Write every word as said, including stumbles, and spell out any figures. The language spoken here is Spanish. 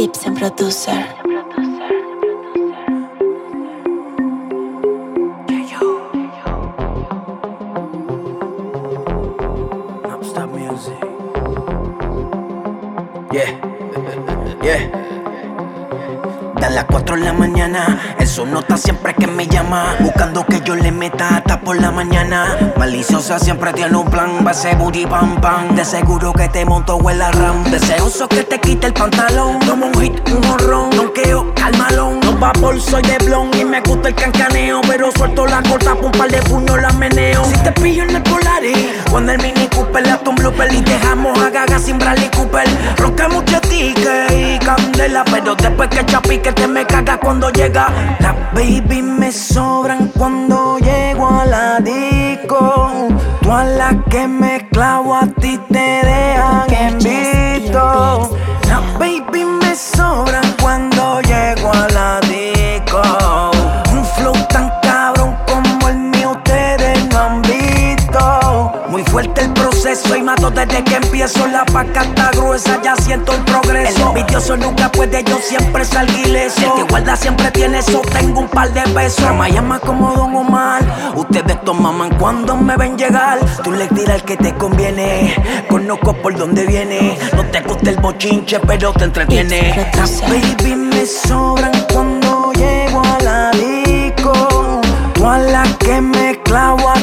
Ibsen Producer. Stop music. Yeah, yeah. Dan las cuatro de la mañana, en su nota siempre que me llama, buscando que yo le meta hasta por la mañana. Maliciosa siempre tiene un plan, va ese booty pam pam. De seguro que te monto en la ram. Deseoso que te quite el pantalón, como un hit, un jorrón. Donqueo, calmalón, no va por soy de blon. Y me gusta el cancaneo, pero suelto la corta por un par de puños la meneo. Si te pillo en el Polaris, cuando el Mini Cooper le hago un blooper y dejamos a Gaga sin Bradley Cooper. Ronca mucho ticket y candela, pero después que chapique te me caga cuando llega. Las baby me sobran cuando llego a la disco. Tú a la que me clavo a ti te dejan en visto. Las baby me sobran cuando llego a la disco. Un flow tan cabrón como el mío ustedes no han visto. Muy fuerte el proceso y mato desde que empiezo. La paca está gruesa, ya siento el progreso. El envidioso nunca puede, yo siempre salgo ileso. El que guarda siempre tiene eso, tengo un par de pesos. Me llama como Don Omar, ustedes toman cuando me ven llegar. Tú le tiras el que te conviene, conozco por dónde viene. No te gusta el bochinche, pero te entretiene. Las baby me sobran cuando llego a la disco. Tú a la que me clavo